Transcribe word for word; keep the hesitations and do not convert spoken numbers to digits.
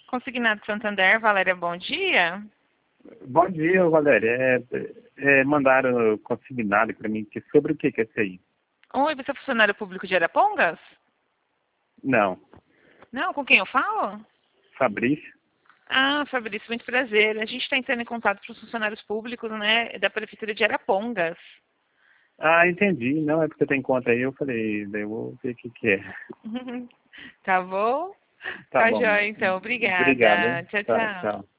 Consignado Santander, Valéria, bom dia. Bom dia, Valéria. É, é, mandaram consignado para mim que sobre o que que é isso aí? Oi, você é funcionário público de Arapongas? Não. Não, com quem eu falo? Fabrício? Ah, Fabrício, muito prazer. A gente está entrando em contato para os funcionários públicos, né, da Prefeitura de Arapongas. Ah, entendi. Não, é porque tem conta aí. Eu falei, daí eu vou ver o que que é. Tá bom? Tá Tá bom. joia, então. Obrigado, Obrigada. hein? Tchau, Tá, tchau. tchau.